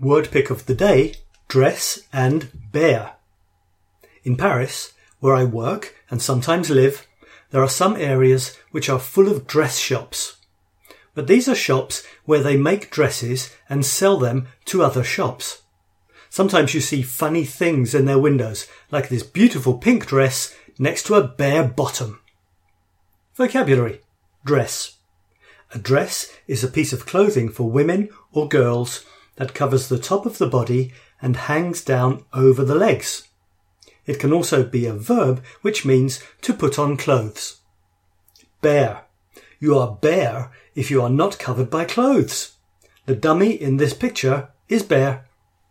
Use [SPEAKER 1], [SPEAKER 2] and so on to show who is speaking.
[SPEAKER 1] Word pick of the day, dress and bare. In Paris, where I work and sometimes live, there are some areas which are full of dress shops. But these are shops where they make dresses and sell them to other shops. Sometimes you see funny things in their windows, like this beautiful pink dress next to a bare bottom. Vocabulary. Dress. A dress is a piece of clothing for women or girls that covers the top of the body and hangs down over the legs. It can also be a verb which means to put on clothes. Bare. You are bare if you are not covered by clothes. The dummy in this picture is bare.